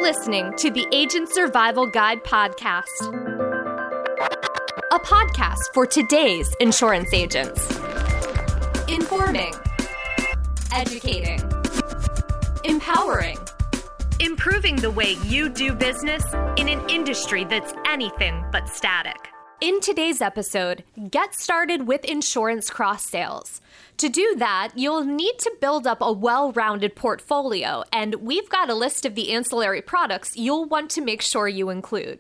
listening to the Agent Survival Guide podcast, a podcast for today's insurance agents. Informing, educating, empowering, improving the way you do business in an industry that's anything but static. In today's episode, get started with insurance cross-sales. To do that, you'll need to build up a well-rounded portfolio, and we've got a list of the ancillary products you'll want to make sure you include.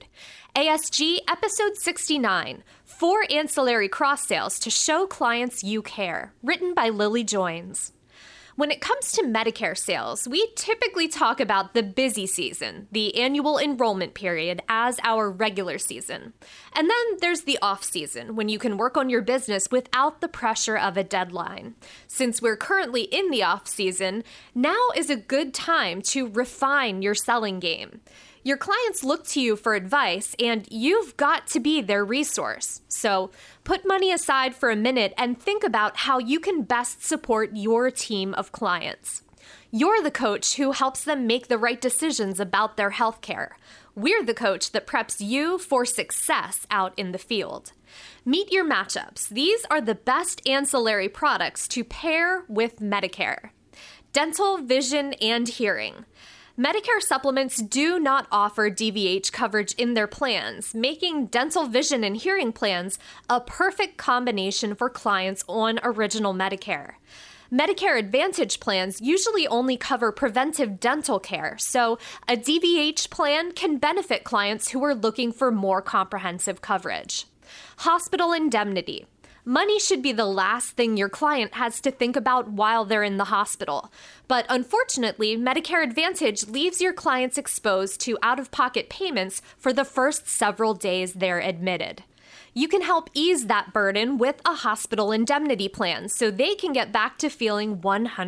ASG Episode 69, 4 Ancillary Cross-Sales to Show Clients You Care, written by Lily Joines. When it comes to Medicare sales, we typically talk about the busy season, the annual enrollment period, as our regular season. And then there's the off season, when you can work on your business without the pressure of a deadline. Since we're currently in the off season, now is a good time to refine your selling game. Your clients look to you for advice, and you've got to be their resource. So put money aside for a minute and think about how you can best support your team of clients. You're the coach who helps them make the right decisions about their healthcare. We're the coach that preps you for success out in the field. Meet your matchups. These are the best ancillary products to pair with Medicare. Dental, vision, and hearing. Medicare supplements do not offer DVH coverage in their plans, making dental, vision, and hearing plans a perfect combination for clients on Original Medicare. Medicare Advantage plans usually only cover preventive dental care, so a DVH plan can benefit clients who are looking for more comprehensive coverage. Hospital indemnity. Money should be the last thing your client has to think about while they're in the hospital. But unfortunately, Medicare Advantage leaves your clients exposed to out-of-pocket payments for the first several days they're admitted. You can help ease that burden with a hospital indemnity plan so they can get back to feeling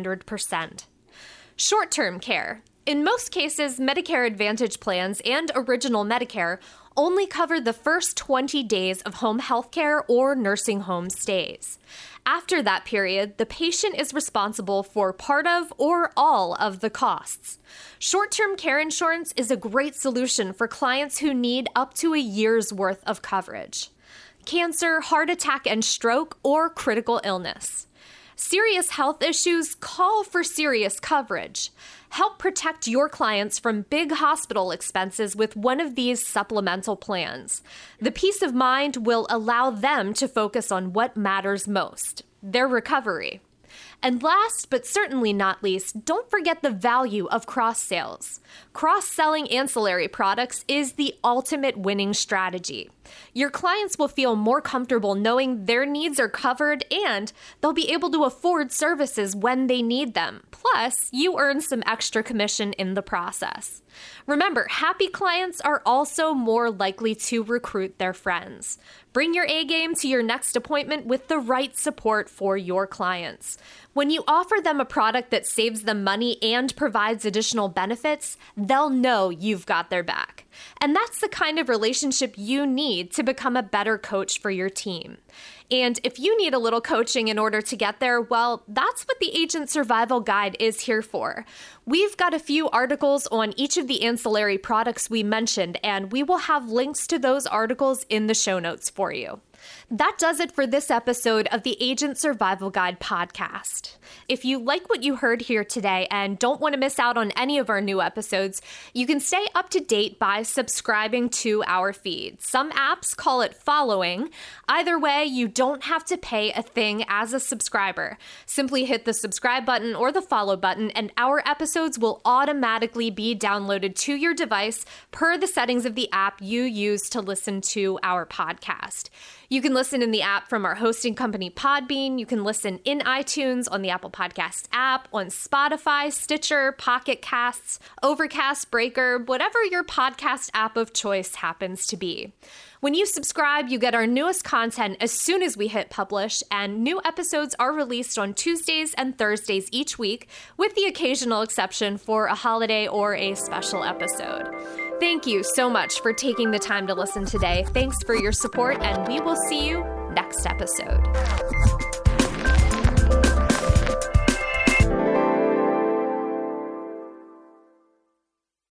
100%. Short-term care. In most cases, Medicare Advantage plans and Original Medicare only cover the first 20 days of home health care or nursing home stays. After that period, the patient is responsible for part of or all of the costs. Short-term care insurance is a great solution for clients who need up to a year's worth of coverage. Cancer, heart attack and stroke, or critical illness. Serious health issues call for serious coverage. Help protect your clients from big hospital expenses with one of these supplemental plans. The peace of mind will allow them to focus on what matters most, their recovery. And last, but certainly not least, don't forget the value of cross-sales. Cross-selling ancillary products is the ultimate winning strategy. Your clients will feel more comfortable knowing their needs are covered and they'll be able to afford services when they need them. Plus, you earn some extra commission in the process. Remember, happy clients are also more likely to recruit their friends. Bring your A game to your next appointment with the right support for your clients. When you offer them a product that saves them money and provides additional benefits, they'll know you've got their back. And that's the kind of relationship you need to become a better coach for your team. And if you need a little coaching in order to get there, well, that's what the Agent Survival Guide is here for. We've got a few articles on each of the ancillary products we mentioned, and we will have links to those articles in the show notes for you. That does it for this episode of the Agent Survival Guide podcast. If you like what you heard here today and don't want to miss out on any of our new episodes, you can stay up to date by subscribing to our feed. Some apps call it following. Either way, you don't have to pay a thing as a subscriber. Simply hit the subscribe button or the follow button, and our episodes will automatically be downloaded to your device per the settings of the app you use to listen to our podcast. You can listen in the app from our hosting company, Podbean. You can listen in iTunes, on the Apple Podcasts app, on Spotify, Stitcher, Pocket Casts, Overcast, Breaker, whatever your podcast app of choice happens to be. When you subscribe, you get our newest content as soon as we hit publish, and new episodes are released on Tuesdays and Thursdays each week, with the occasional exception for a holiday or a special episode. Thank you so much for taking the time to listen today. Thanks for your support, and we will see you next episode.